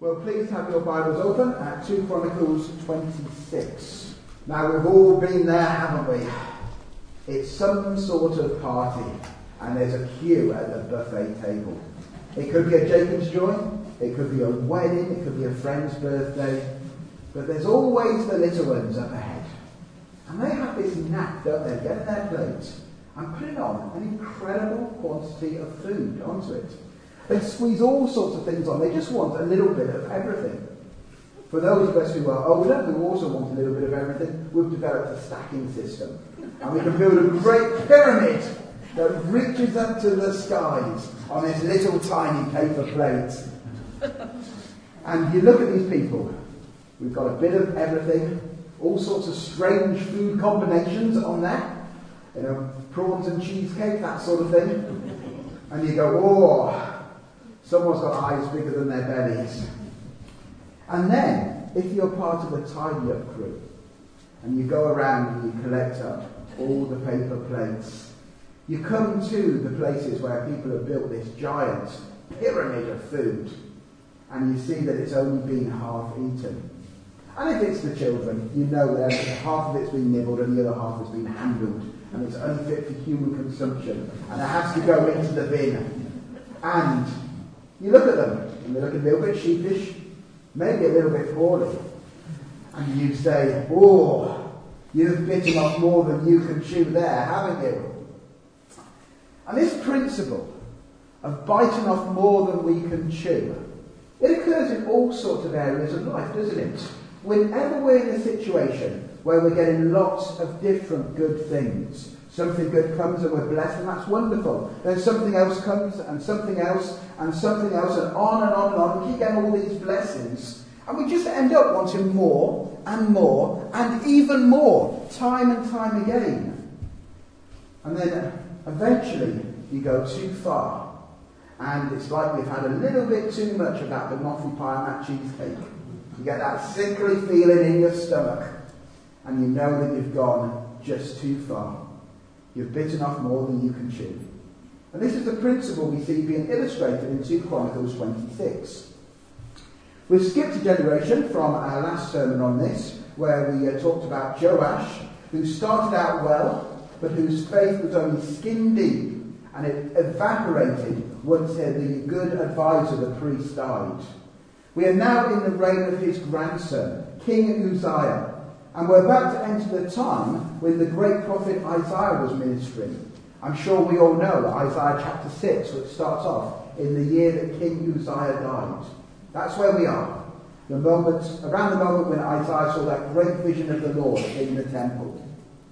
Well, please have your Bibles open at 2 Chronicles 26. Now, we've all been there, haven't we? It's some sort of party, and there's a queue at the buffet table. It could be a Jacob's Joy, it could be a wedding, it could be a friend's birthday, but there's always the little ones up ahead. And they have this knack, don't they, getting their plates and putting on an incredible quantity of food onto it. They squeeze all sorts of things on. They just want a little bit of everything. For those of us who are older, who also want a little bit of everything, we've developed a stacking system. And we can build a great pyramid that reaches up to the skies on this little tiny paper plate. And you look at these people. We've got a bit of everything, all sorts of strange food combinations on there. You know, prawns and cheesecake, that sort of thing. And you go, oh, someone's got eyes bigger than their bellies. And then, if you're part of a tidy-up crew, and you go around and you collect up all the paper plates, you come to the places where people have built this giant pyramid of food, and you see that it's only been half eaten. And if it's the children, you know that half of it's been nibbled and the other half has been handled, and it's unfit for human consumption, and it has to go into the bin. And you look at them, and they look a little bit sheepish, maybe a little bit poorly, and you say, oh, you've bitten off more than you can chew there, haven't you? And this principle of biting off more than we can chew, it occurs in all sorts of areas of life, doesn't it? Whenever we're in a situation where we're getting lots of different good things, something good comes and we're blessed, and that's wonderful. Then something else comes, and something else, and something else, and on and on and on. We keep getting all these blessings, and we just end up wanting more, and even more, time and time again. And then eventually you go too far, and it's like we've had a little bit too much of that banoffee pie and that cheesecake. You get that sickly feeling in your stomach, and you know that you've gone just too far. You've bitten off more than you can chew. And this is the principle we see being illustrated in 2 Chronicles 26. We've skipped a generation from our last sermon on this, where we talked about Joash, who started out well, but whose faith was only skin deep, and it evaporated once the good advisor, the priest, died. We are now in the reign of his grandson, King Uzziah, and we're about to enter the time when the great prophet Isaiah was ministering. I'm sure we all know Isaiah chapter 6, which starts off in the year that King Uzziah died. That's where we are. Around the moment when Isaiah saw that great vision of the Lord in the temple.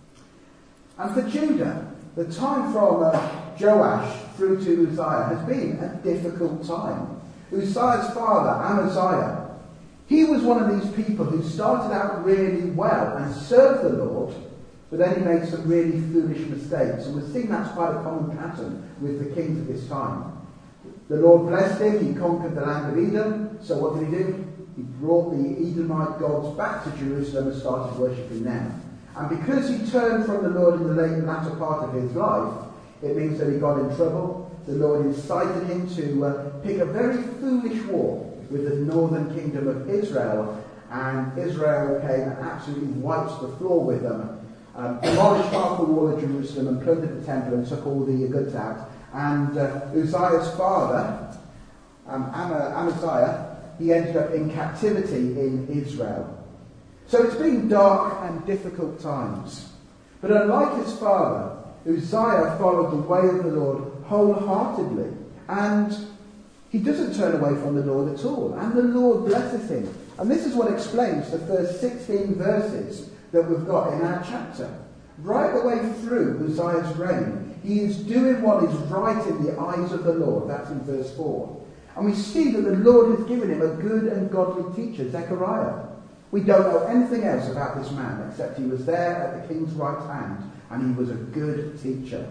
And for Judah, the time from Joash through to Uzziah has been a difficult time. Uzziah's father, Amaziah, he was one of these people who started out really well and served the Lord, but then he made some really foolish mistakes. And we've seen that's quite a common pattern with the kings of this time. The Lord blessed him, he conquered the land of Edom, so what did he do? He brought the Edomite gods back to Jerusalem and started worshipping them. And because he turned from the Lord in the latter part of his life, it means that he got in trouble. The Lord incited him to pick a very foolish war with the northern kingdom of Israel, and Israel came and absolutely wiped the floor with them, demolished half the wall of Jerusalem and plundered the temple and took all the goods out. And Uzziah's father, Amaziah, he ended up in captivity in Israel. So it's been dark and difficult times. But unlike his father, Uzziah followed the way of the Lord wholeheartedly, and he doesn't turn away from the Lord at all, and the Lord blesses him. And this is what explains the first 16 verses that we've got in our chapter. Right the way through Uzziah's reign, he is doing what is right in the eyes of the Lord. That's in verse 4. And we see that the Lord has given him a good and godly teacher, Zechariah. We don't know anything else about this man except he was there at the king's right hand, and he was a good teacher.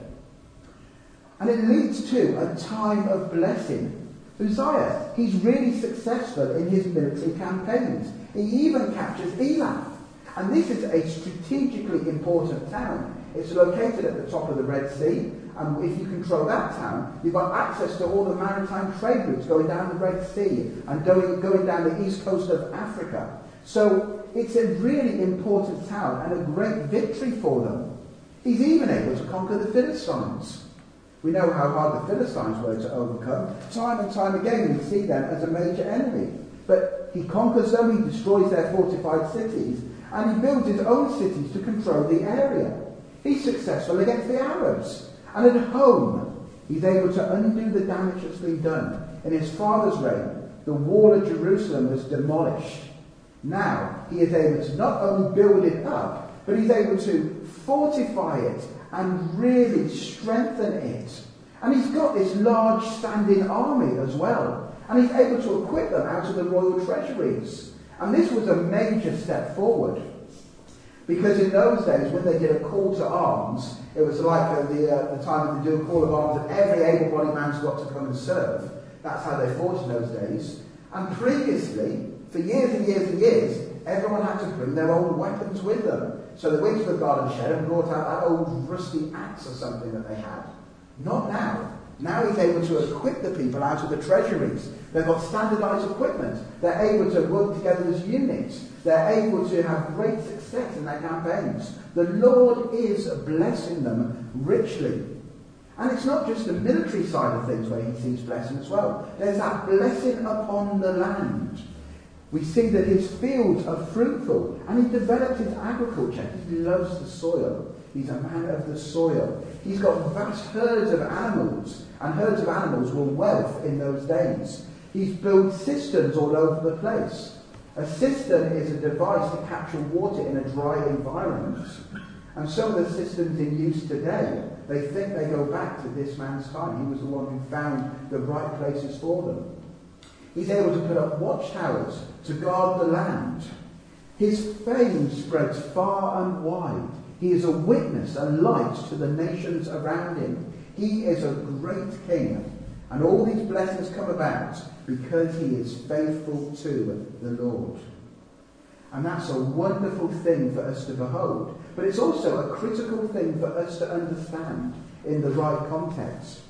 And it leads to a time of blessing. Uzziah, he's really successful in his military campaigns. He even captures Elath. And this is a strategically important town. It's located at the top of the Red Sea, and if you control that town, you've got access to all the maritime trade routes going down the Red Sea and going down the east coast of Africa. So it's a really important town and a great victory for them. He's even able to conquer the Philistines. We know how hard the Philistines were to overcome. Time and time again we see them as a major enemy. But he conquers them, he destroys their fortified cities, and he builds his own cities to control the area. He's successful against the Arabs. And at home, he's able to undo the damage that's been done. In his father's reign, the wall of Jerusalem was demolished. Now, he is able to not only build it up, but he's able to fortify it and really strengthen it. And he's got this large standing army as well. And he's able to equip them out of the royal treasuries. And this was a major step forward. Because in those days, when they did a call to arms, it was like the time when they do a call of arms and every able-bodied man's got to come and serve. That's how they fought in those days. And previously, for years and years and years, everyone had to bring their own weapons with them. So they went to the garden shed and brought out that old rusty axe or something that they had. Not now. Now he's able to equip the people out of the treasuries. They've got standardised equipment. They're able to work together as units. They're able to have great success in their campaigns. The Lord is blessing them richly. And it's not just the military side of things where he sees blessing as well. There's that blessing upon the land. We see that his fields are fruitful and he develops his agriculture. He loves the soil. He's a man of the soil. He's got vast herds of animals, and herds of animals were wealth in those days. He's built cisterns all over the place. A cistern is a device to capture water in a dry environment. And some of the cisterns in use today, they think they go back to this man's time. He was the one who found the right places for them. He's able to put up watchtowers to guard the land. His fame spreads far and wide. He is a witness, a light to the nations around him. He is a great king. And all these blessings come about because he is faithful to the Lord. And that's a wonderful thing for us to behold. But it's also a critical thing for us to understand in the right context.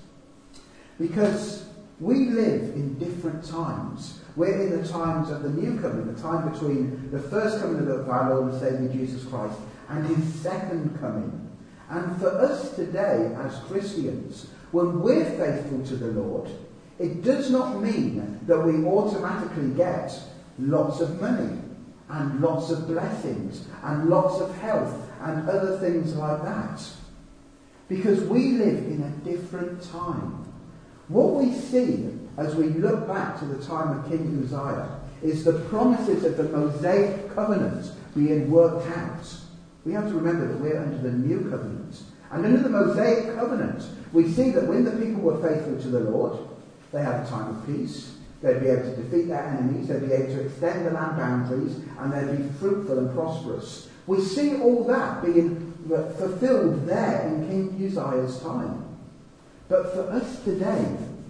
Because we live in different times. We're in the times of the new covenant, the time between the first coming of our Lord and Saviour Jesus Christ and his second coming. And for us today as Christians, when we're faithful to the Lord, it does not mean that we automatically get lots of money and lots of blessings and lots of health and other things like that. Because we live in a different time. What we see as we look back to the time of King Uzziah is the promises of the Mosaic covenant being worked out. We have to remember that we're under the new covenant. And under the Mosaic covenant, we see that when the people were faithful to the Lord, they had a time of peace. They'd be able to defeat their enemies. They'd be able to extend the land boundaries. And they'd be fruitful and prosperous. We see all that being fulfilled there in King Uzziah's time. But for us today,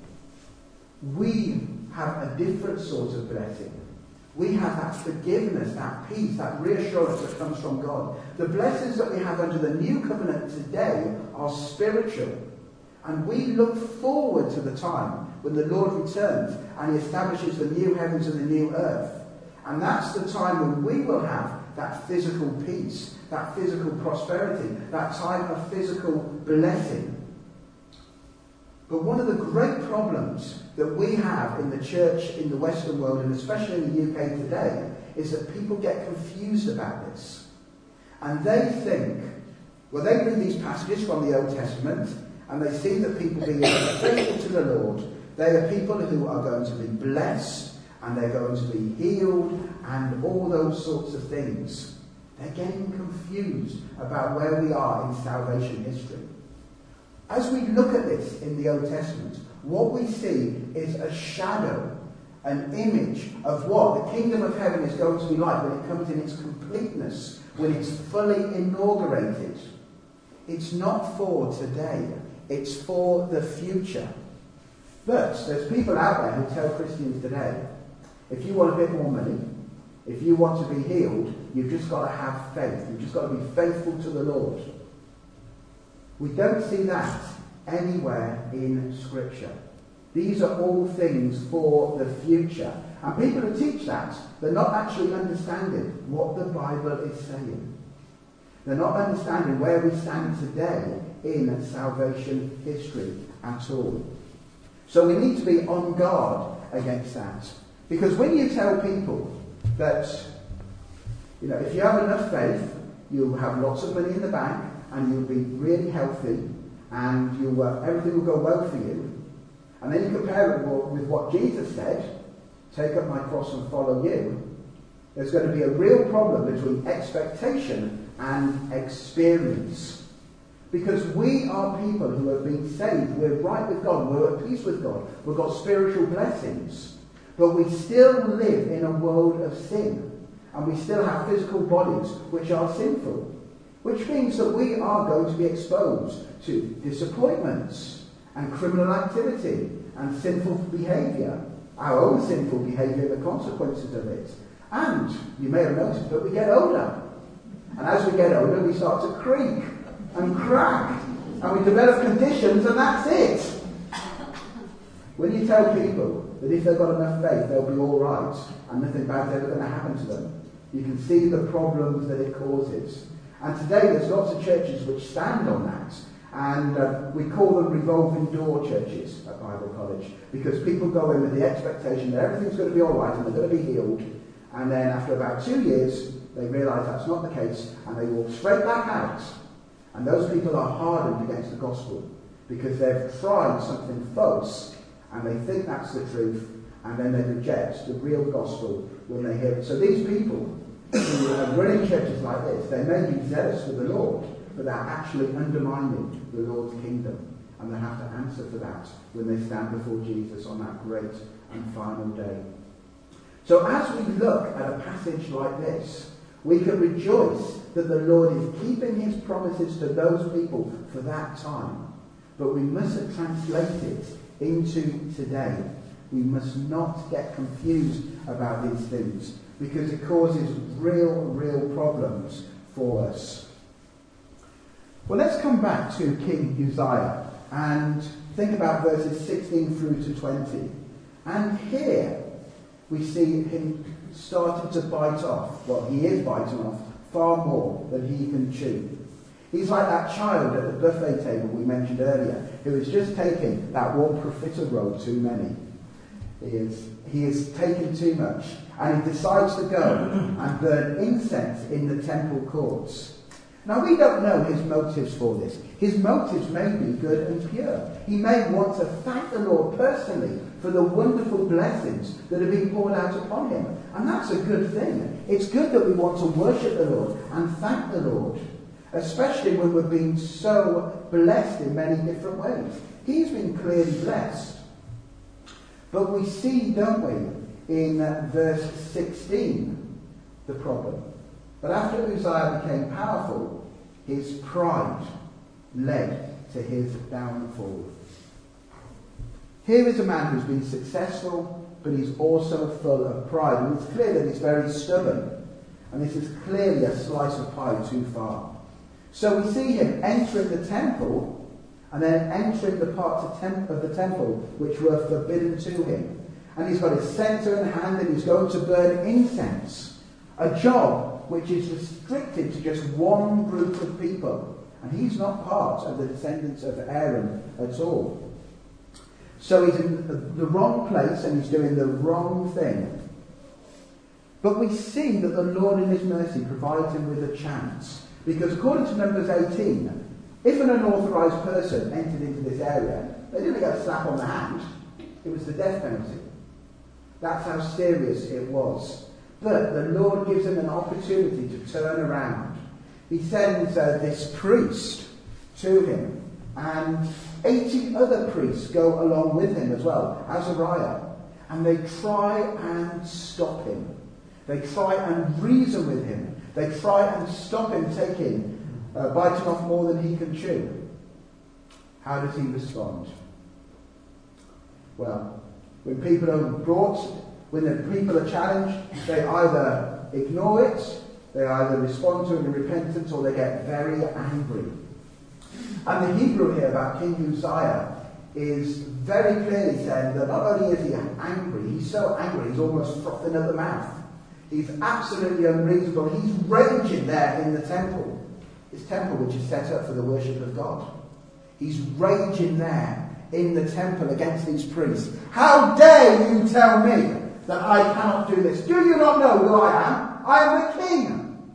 we have a different sort of blessing. We have that forgiveness, that peace, that reassurance that comes from God. The blessings that we have under the new covenant today are spiritual. And we look forward to the time when the Lord returns and he establishes the new heavens and the new earth. And that's the time when we will have that physical peace, that physical prosperity, that time of physical blessing. But one of the great problems that we have in the church in the Western world, and especially in the UK today, is that people get confused about this. And they think, well, they read these passages from the Old Testament, and they see that people being faithful to the Lord, they are people who are going to be blessed, and they're going to be healed, and all those sorts of things. They're getting confused about where we are in salvation history. As we look at this in the Old Testament, what we see is a shadow, an image of what the kingdom of heaven is going to be like when it comes in its completeness, when it's fully inaugurated. It's not for today, it's for the future. But there's people out there who tell Christians today, if you want a bit more money, if you want to be healed, you've just got to have faith. You've just got to be faithful to the Lord. We don't see that anywhere in Scripture. These are all things for the future. And people who teach that, they're not actually understanding what the Bible is saying. They're not understanding where we stand today in salvation history at all. So we need to be on guard against that. Because when you tell people that, if you have enough faith, you'll have lots of money in the bank, and you'll be really healthy, and everything will go well for you, and then you compare it with what Jesus said, take up my cross and follow you, there's going to be a real problem between expectation and experience. Because we are people who have been saved, we're right with God, we're at peace with God, we've got spiritual blessings, but we still live in a world of sin, and we still have physical bodies which are sinful, which means that we are going to be exposed to disappointments and criminal activity and sinful behaviour, our own sinful behaviour, the consequences of it. And you may have noticed that we get older. And as we get older, we start to creak and crack, and we develop conditions, and that's it. When you tell people that if they've got enough faith, they'll be all right, and nothing bad's ever going to happen to them, you can see the problems that it causes. And today there's lots of churches which stand on that, and we call them revolving door churches at Bible College, because people go in with the expectation that everything's going to be all right and they're going to be healed, and then after about 2 years they realise that's not the case, and they walk straight back out. And those people are hardened against the gospel because they've tried something false and they think that's the truth, and then they reject the real gospel when they hear it. So these people who are running churches like this, they may be zealous for the Lord, but they're actually undermining the Lord's kingdom, and they have to answer for that when they stand before Jesus on that great and final day. So as we look at a passage like this, we can rejoice that the Lord is keeping his promises to those people for that time. But we mustn't translate it into today. We must not get confused about these things, because it causes real problems for us. Well, let's come back to King Uzziah and think about verses 16 through to 20. And here we see him starting to bite off. Well, he is biting off far more than he can chew. He's like that child at the buffet table we mentioned earlier, who is just taking that one profiterole too many. He is taking too much, and he decides to go and burn incense in the temple courts. Now, we don't know his motives for this. His motives may be good and pure. He may want to thank the Lord personally for the wonderful blessings that have been poured out upon him. And that's a good thing. It's good that we want to worship the Lord and thank the Lord, especially when we're being so blessed in many different ways. He's been clearly blessed. But we see, don't we, in verse 16, the problem. But after Uzziah became powerful, his pride led to his downfall. Here is a man who's been successful, but he's also full of pride. And it's clear that he's very stubborn. And this is clearly a slice of pie too far. So we see him entering the temple, and then entering the parts of the temple which were forbidden to him. And he's got his censer in hand, and he's going to burn incense. A job which is restricted to just one group of people. And he's not part of the descendants of Aaron at all. So he's in the wrong place, and he's doing the wrong thing. But we see that the Lord in his mercy provides him with a chance. Because according to Numbers 18, if an unauthorised person entered into this area, they didn't get a slap on the hand. It was the death penalty. That's how serious it was. But the Lord gives him an opportunity to turn around. He sends this priest to him, and 80 other priests go along with him as well, Azariah, and they try and stop him. They try and reason with him. They try and stop him biting off more than he can chew. How does he respond? Well, when people are challenged, they either ignore it, they either respond to it in repentance, or they get very angry. And the Hebrew here about King Uzziah is very clearly saying that not only is he angry, he's so angry he's almost frothing at the mouth. He's absolutely unreasonable. He's raging there in the temple. This temple which is set up for the worship of God. He's raging there in the temple against these priests. How dare you tell me that I cannot do this? Do you not know who I am? I am the king.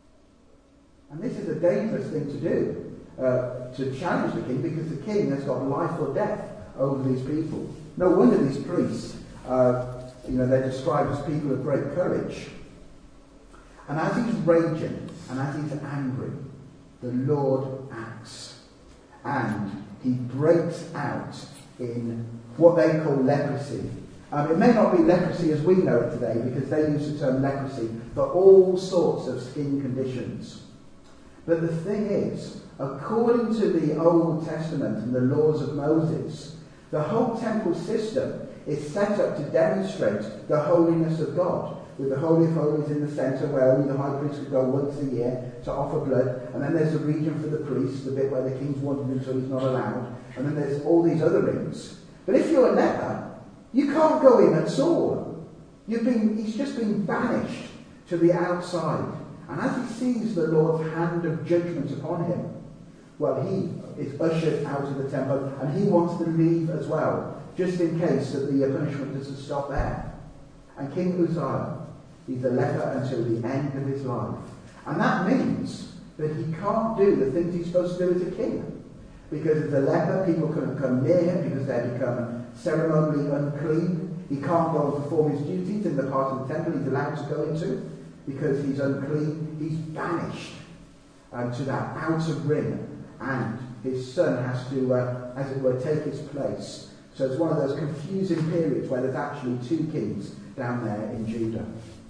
And this is a dangerous thing to do, to challenge the king, because the king has got life or death over these people. No wonder these priests, they're described as people of great courage. And as he's raging and as he's angry, the Lord acts. And he breaks out in what they call leprosy. It may not be leprosy as we know it today, because they use the term leprosy for all sorts of skin conditions. But the thing is, according to the Old Testament and the laws of Moses, the whole temple system is set up to demonstrate the holiness of God, with the Holy of Holies in the centre, where only the high priest could go once a year to offer blood, and then there's a region for the priests, the bit where the king's wanted him so he's not allowed, and then there's all these other rings. But if you're a leper, you can't go in at all. He's just been banished to the outside. And as he sees the Lord's hand of judgment upon him, well, he is ushered out of the temple, and he wants to leave as well, just in case that the punishment doesn't stop there. And King Uzziah, he's a leper until the end of his life. And that means that he can't do the things he's supposed to do as a king. Because as a leper, people couldn't come near him because they become ceremonially unclean. He can't go and perform his duties in the part of the temple he's allowed to go into because he's unclean. He's banished to that outer ring, and his son has to, as it were, take his place. So it's one of those confusing periods where there's actually two kings down there in Judah.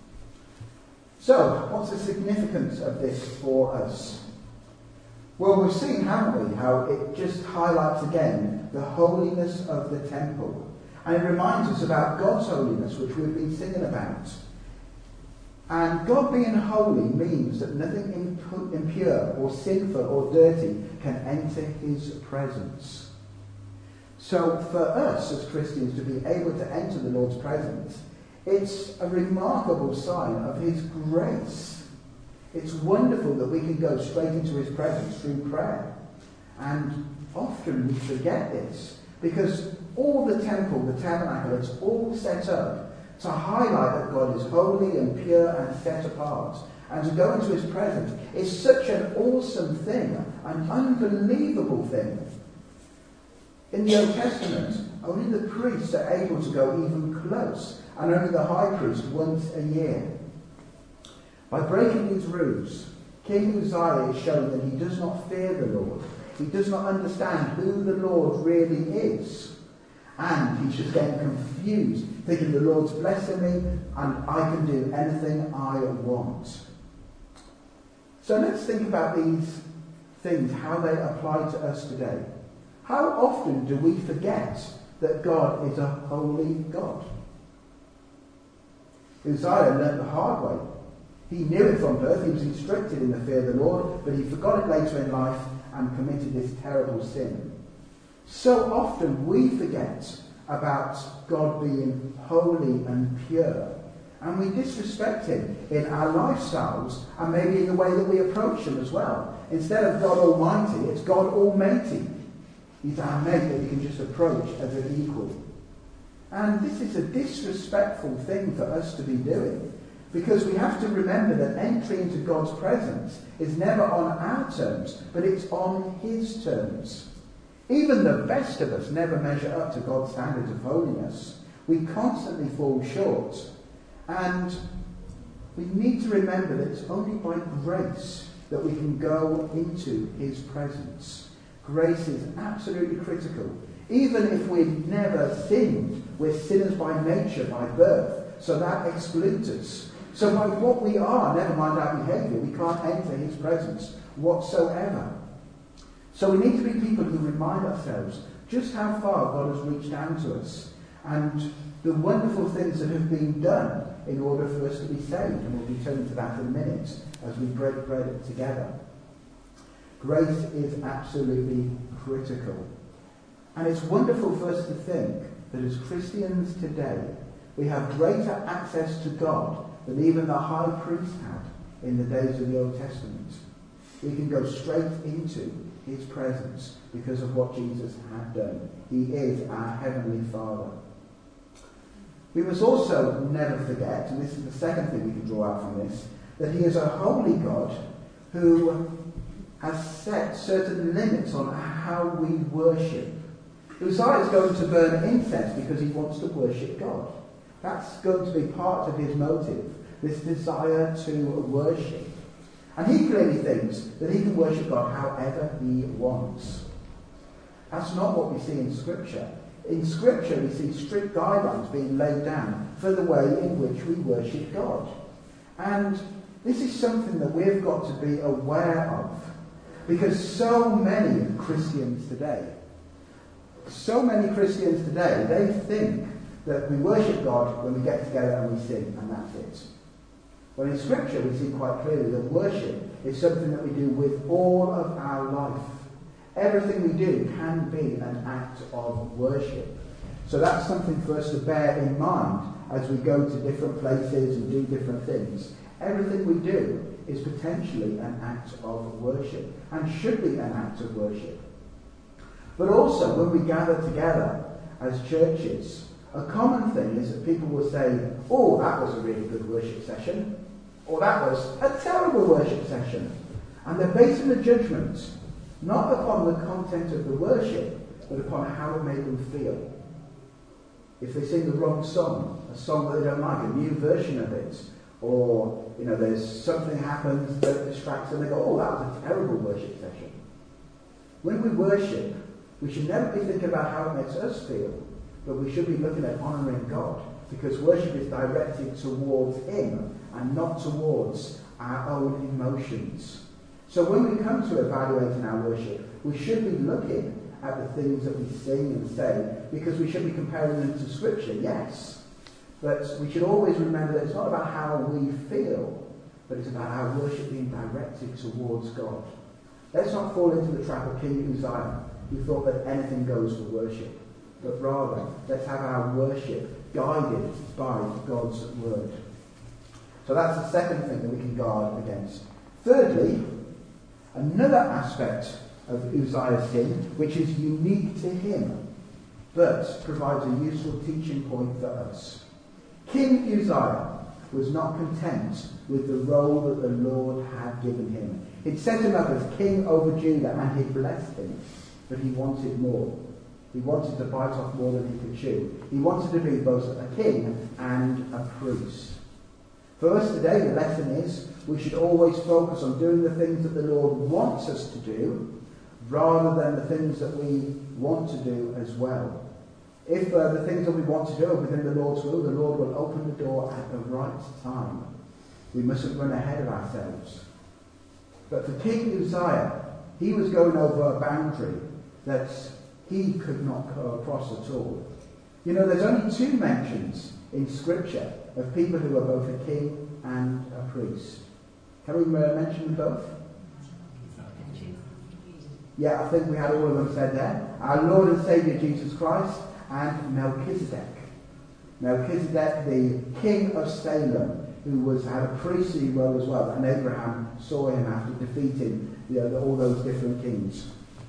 So, what's the significance of this for us? Well, we've seen, haven't we, how it just highlights again the holiness of the temple. And it reminds us about God's holiness, which we've been singing about. And God being holy means that nothing impure or sinful or dirty can enter his presence. So for us as Christians to be able to enter the Lord's presence, it's a remarkable sign of his grace. It's wonderful that we can go straight into his presence through prayer. And often we forget this, because all the temple, the tabernacle, it's all set up to highlight that God is holy and pure and set apart. And to go into his presence is such an awesome thing, an unbelievable thing. In the Old Testament, only the priests are able to go even close, and only the high priest once a year. By breaking these rules, King Uzziah is showing that he does not fear the Lord. He does not understand who the Lord really is. And he's just getting confused, thinking the Lord's blessing me and I can do anything I want. So let's think about these things, how they apply to us today. How often do we forget that God is a holy God? Uzziah learned the hard way. He knew it from birth. He was instructed in the fear of the Lord, but he forgot it later in life and committed this terrible sin. So often we forget about God being holy and pure, and we disrespect him in our lifestyles and maybe in the way that we approach him as well. Instead of God Almighty, it's God Almighty. He's our mate that we can just approach as an equal. And this is a disrespectful thing for us to be doing, because we have to remember that entry into God's presence is never on our terms, but it's on his terms. Even the best of us never measure up to God's standards of holiness. We constantly fall short. And we need to remember that it's only by grace that we can go into his presence. Grace is absolutely critical. Even if we've never sinned, we're sinners by nature, by birth. So that excludes us. So by what we are, never mind our behaviour, we can't enter his presence whatsoever. So we need to be people who remind ourselves just how far God has reached down to us and the wonderful things that have been done in order for us to be saved. And we'll be turning to that in a minute as we break bread together. Grace is absolutely critical. And it's wonderful for us to think that as Christians today, we have greater access to God than even the high priest had in the days of the Old Testament. We can go straight into his presence because of what Jesus had done. He is our Heavenly Father. We must also never forget, and this is the second thing we can draw out from this, that he is a holy God who has set certain limits on how we worship. Uzziah is going to burn incense because he wants to worship God. That's going to be part of his motive, this desire to worship. And he clearly thinks that he can worship God however he wants. That's not what we see in Scripture. In Scripture we see strict guidelines being laid down for the way in which we worship God. And this is something that we've got to be aware of. Because so many Christians today, they think that we worship God when we get together and we sing, and that's it. Well, in Scripture we see quite clearly that worship is something that we do with all of our life. Everything we do can be an act of worship. So that's something for us to bear in mind as we go to different places and do different things. Everything we do is potentially an act of worship and should be an act of worship. But also, when we gather together as churches, a common thing is that people will say, oh, that was a really good worship session, or that was a terrible worship session. And they're basing the judgment not upon the content of the worship, but upon how it made them feel. If they sing the wrong song, a song that they don't like, a new version of it, or, there's something happens that distracts them, they go, oh, that was a terrible worship session. When we worship, we should never be thinking about how it makes us feel, but we should be looking at honouring God, because worship is directed towards him and not towards our own emotions. So when we come to evaluating our worship, we should be looking at the things that we sing and say, because we should be comparing them to Scripture, yes. But we should always remember that it's not about how we feel, but it's about our worship being directed towards God. Let's not fall into the trap of King Uzziah, who thought that anything goes for worship. But rather, let's have our worship guided by God's word. So that's the second thing that we can guard against. Thirdly, another aspect of Uzziah's sin, which is unique to him, but provides a useful teaching point for us. King Uzziah was not content with the role that the Lord had given him. He'd set him up as king over Judah, and he'd blessed him, but he wanted more. He wanted to bite off more than he could chew. He wanted to be both a king and a priest. For us today, the lesson is we should always focus on doing the things that the Lord wants us to do, rather than the things that we want to do as well. If the things that we want to do are within the Lord's will, the Lord will open the door at the right time. We mustn't run ahead of ourselves. But for King Uzziah, he was going over a boundary that he could not go across at all. There's only 2 mentions in Scripture of people who are both a king and a priest. Can we mention them both? Yeah, I think we had all of them said there. Our Lord and Saviour Jesus Christ and Melchizedek. Melchizedek, the king of Salem, who had a priestly role as well, and Abraham saw him after defeating all those different kings.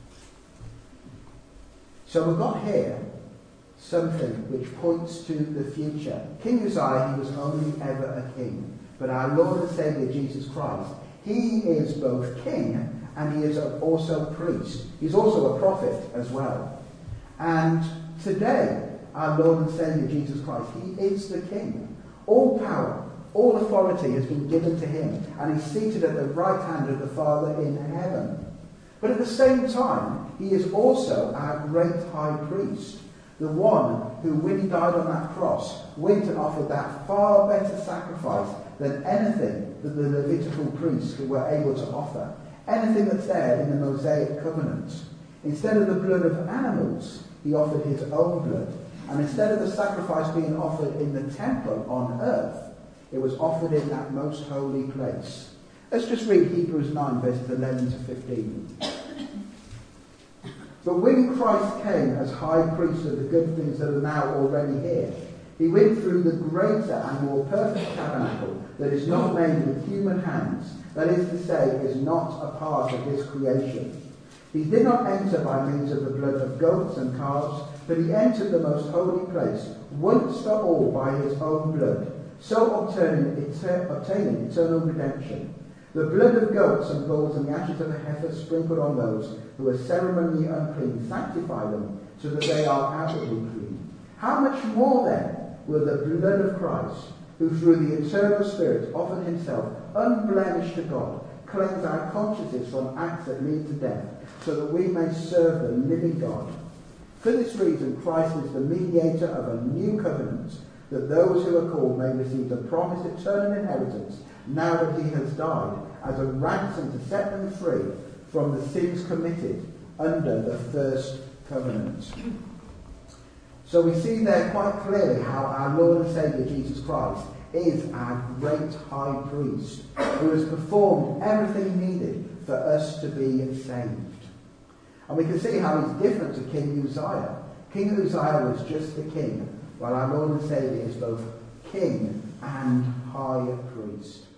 So we've got here something which points to the future. King Uzziah, he was only ever a king. But our Lord and Saviour Jesus Christ, he is both king and he is also priest. He's also a prophet as well. And today, our Lord and Saviour Jesus Christ, he is the king. All power, all authority has been given to him, and he's seated at the right hand of the Father in heaven. But at the same time, he is also our great high priest, the one who, when he died on that cross, went and offered that far better sacrifice than anything that the Levitical priests were able to offer, anything that's there in the Mosaic covenant. Instead of the blood of animals, he offered his own blood. And instead of the sacrifice being offered in the temple on earth, it was offered in that most holy place. Let's just read Hebrews 9, verses 11 to 15. But when Christ came as high priest of the good things that are now already here, he went through the greater and more perfect tabernacle that is not made with human hands, that is to say, is not a part of this creation. He did not enter by means of the blood of goats and calves, but he entered the most holy place once for all by his own blood, so obtaining eternal redemption. The blood of goats and bulls and the ashes of a heifer sprinkled on those who are ceremonially unclean sanctify them, so that they are outwardly clean. How much more then will the blood of Christ, who through the eternal Spirit offered himself unblemished to God, cleanse our consciences from acts that lead to death, so that we may serve the living God? For this reason Christ is the mediator of a new covenant, that those who are called may receive the promised eternal inheritance, now that he has died, as a ransom to set them free from the sins committed under the first covenant. So we see there quite clearly how our Lord and Saviour Jesus Christ is our great high priest, who has performed everything needed for us to be saved. And we can see how he's different to King Uzziah. King Uzziah was just the king, while our Lord and Saviour is both king and high priest.